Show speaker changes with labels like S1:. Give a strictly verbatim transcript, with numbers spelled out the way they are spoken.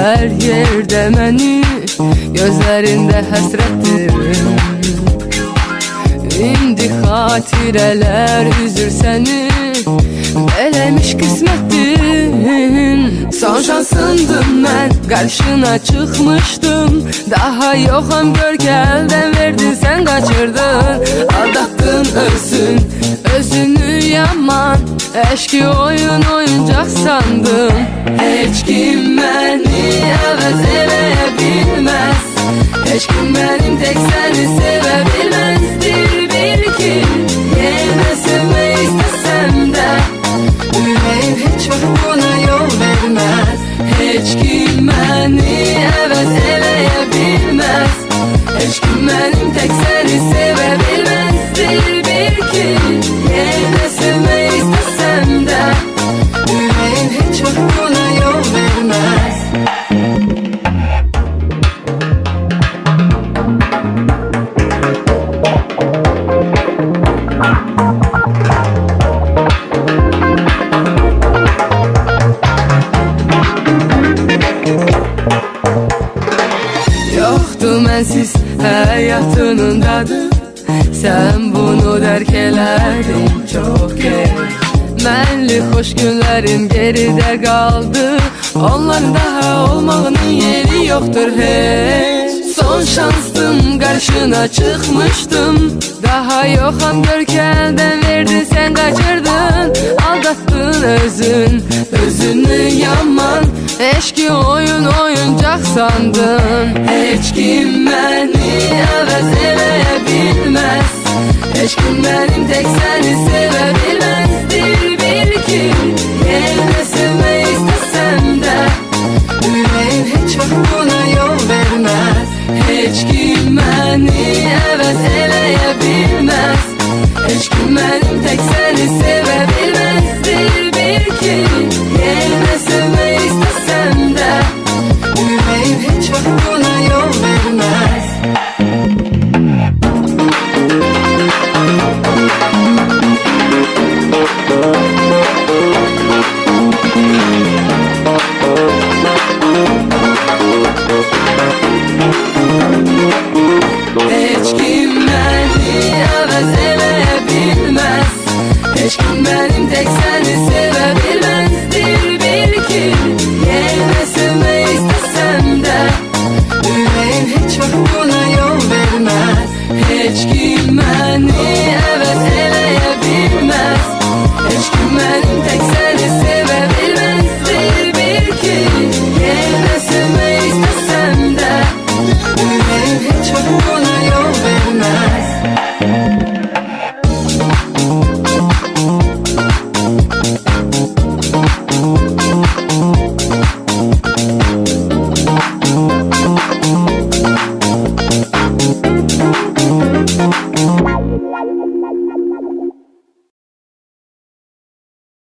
S1: her yerde məni, gözlərində həsrətdir. İndi xatirələr üzür səni, beləmiş qismətdir. Son şansındım mən, qarşına çıxmışdım. Daha yoxam gör ki əldən verdin, sən qaçırdın. Aldatdın özün, özünü yaman, eşki oyun oyuncaq sandım. Heç kim məni əvəz eləyə bilməz, heç kim mənim tək səni sevə bilməzdir. Bil ki, yenə sevmək istəsəm də, ürəyim heç vaxt buna yol verməz. Heç kim məni əvəz eləyə bilməz, heç kim mənim tək səni sevə bilməzdir. Bil ki, yenə sevmək istəsəm də, ürəyim heç vaxt buna yol verməz. Yoxdur mənsiz həyatının dadı, sən bunu dərk elədin çox gec. Mənli xoş günlərim geridə qaldı, onların daha olmağının yeri yoxdur heç. Son şansdım, qarşına çıxmışdım. Daha yoxam gör ki əldən verdin, sən qaçırdın. Aldatdın özün, özünü yaman, eşki oyun oyuncaq sandın. Heç kim məni əvəz eləyə bilməz, heç kim mənim tək səni sevə bilməzdir. Bil ki,